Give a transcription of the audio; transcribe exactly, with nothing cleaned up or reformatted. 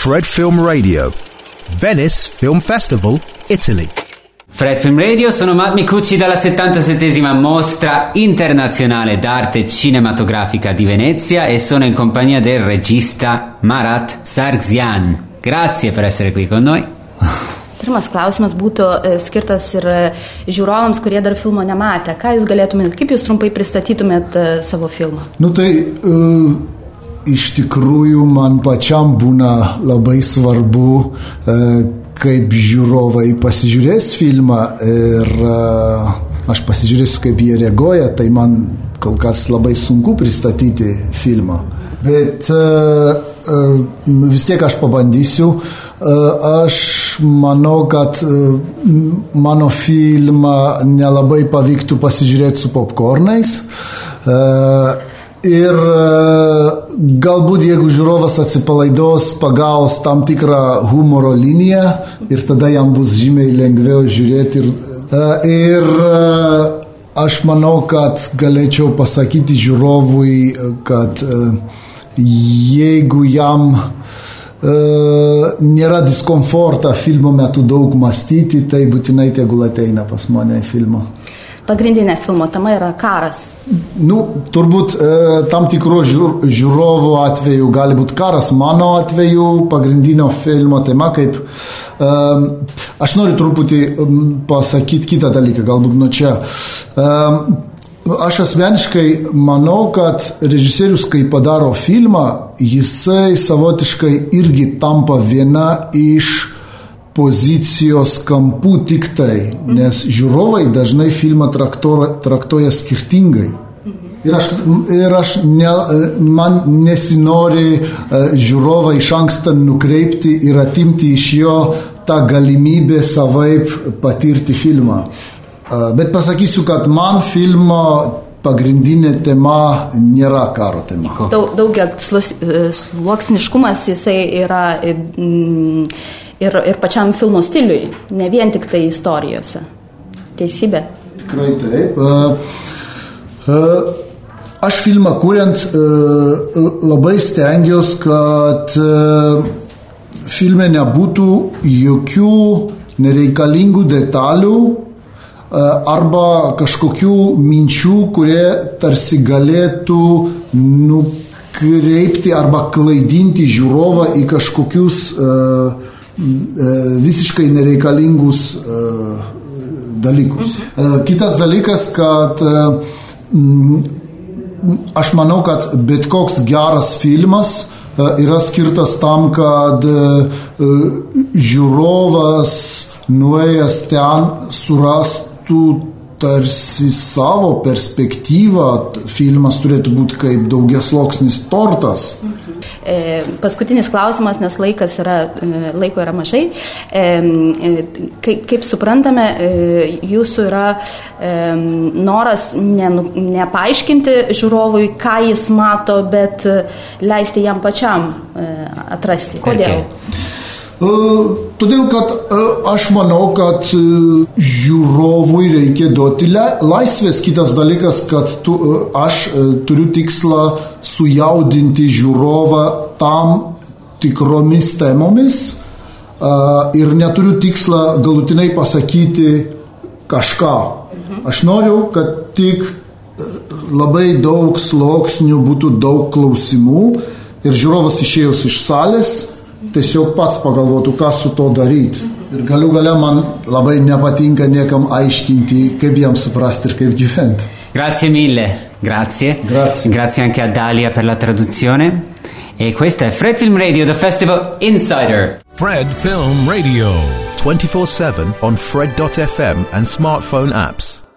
Fred Film Radio, Venice Film Festival, Italy. Fred Film Radio, sono Matt Micucci dalla settantasettesima Mostra Internazionale d'Arte Cinematografica di Venezia e sono in compagnia del regista Marat Sargsyan. Grazie per essere qui con noi. Pirmas klausimas būtų skirtas ir žiūrovams, kurie dar filmo nematė. Ką jūs galėtumėt, kaip jūs trumpai pristatytumėt savo filmą? Nu tai uh, iš tikrųjų man pačiam būna labai svarbu, uh, kaip žiūrovai pasižiūrės filmą ir uh, aš pasižiūrėsiu, kaip jie reaguoja, tai man kol kas labai sunku pristatyti filmą. Bet uh, uh, vis tiek aš pabandysiu. Uh, aš manau, kad uh, mano filmą nelabai pavyktų pasižiūrėti su popkornais. Uh, ir uh, galbūt jeigu žiūrovas atsipalaidos, pagaus tam tikrą humoro liniją ir tada jam bus žymiai lengviau žiūrėti. Ir, uh, ir uh, aš manau, kad galėčiau pasakyti žiūrovui, kad uh, jeigu jam Uh, nėra diskomforta filmo metu daug mąstyti, tai būtinai tegul ateina pas mane į filmą. Pagrindinė filmo tema yra karas. Nu, turbūt uh, tam tikro žiūr, žiūrovo atveju gali būti karas. Mano atveju pagrindinio filmo tema kaip... Uh, aš noriu truputį um, pasakyti kitą dalyką, galbūt nuo čia. Uh, Aš asmeniškai manau, kad režisierius, kai padaro filmą, jisai savotiškai irgi tampa viena iš pozicijos kampų tik tai, nes žiūrovai dažnai filmą traktuoja, traktuoja skirtingai. Ir aš, ir aš ne, man nesinori žiūrovą iš anksto nukreipti ir atimti iš jo tą galimybę savaip patirti filmą. Bet pasakysiu, kad man filmo pagrindinė tema nėra karo tema. Daug, daugia sluoksniškumas jisai yra ir, ir pačiam filmo stiliui, ne vien tik tai istorijose. Teisybė? Tikrai taip. Aš filmą kuriant labai stengiausi, kad filme nebūtų jokių nereikalingų detalių arba kažkokių minčių, kurie tarsi galėtų nukreipti arba klaidinti žiūrovą į kažkokius uh, uh, visiškai nereikalingus uh, dalykus. Uh, kitas dalykas, kad uh, aš manau, kad bet koks geras filmas uh, yra skirtas tam, kad uh, žiūrovas nuėjęs ten surastų tarsi savo perspektyvą. Filmas turėtų būti kaip daugiasluoksnis tortas. E, paskutinis klausimas, nes laikas yra, laiko yra mažai. E, kaip, kaip suprantame, jūsų yra e, noras ne, nepaaiškinti žiūrovui, ką jis mato, bet leisti jam pačiam e, atrasti. Kodėl? Okay. Uh, todėl, kad uh, aš manau, kad uh, žiūrovui reikia duoti laisvės. Kitas dalykas, kad tu, uh, aš uh, turiu tikslą sujaudinti žiūrovą tam tikromis temomis uh, ir neturiu tikslą galutinai pasakyti kažką. Aš noriu, kad tik uh, labai daug sluoksnių, būtų daug klausimų ir žiūrovas išėjus iš salės tiesiog pats pagalvotų, ką su to daryti. Ir galiu gale man labai nepatinka niekam aiškinti, kaip jam suprasti ir kaip gyventi. Grazie mille, grazie. Grazie. Grazie anche a Dalia per la traduzione. E questa è Fred Film Radio, the Festival Insider. Fred Film Radio, twenty-four seven on Fred dot f m and smartphone apps.